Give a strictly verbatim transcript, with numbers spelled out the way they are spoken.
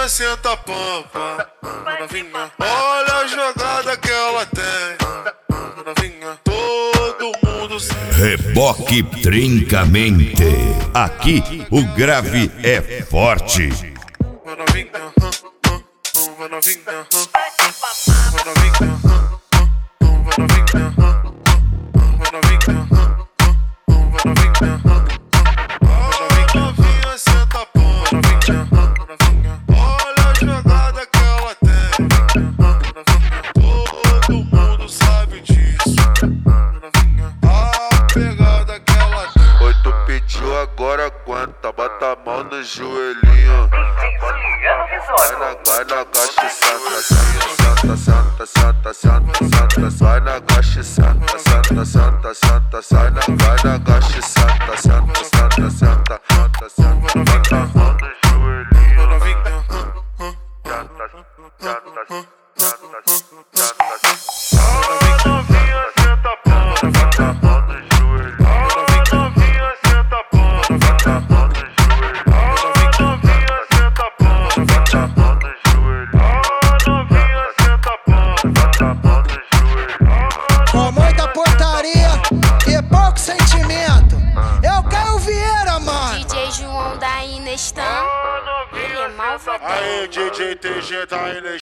novinha senta a pampa. Novinha, olha a jogada que ela tem. Novinha, todo mundo sabe. Reboque Trincamente. Aqui o grave é forte. Novinha, novinha, novinha, novinha. Agora aguenta, bota a mão no joelhinho. Vai na, vai na gacha, santa, santa, santa, santa, santa, santa. Vai na gacha, santa, santa, santa, santa, santa. Vai na gacha, santa, santa, santa, santa, santa, santa. Bota a mão no joelhinho. Santa, santa, santa, santa. Com muita portaria e pouco sentimento, eu Caio Vieira, mano. D J João da Inestan, ele é malvadão. Aê, D J T G da Inestan.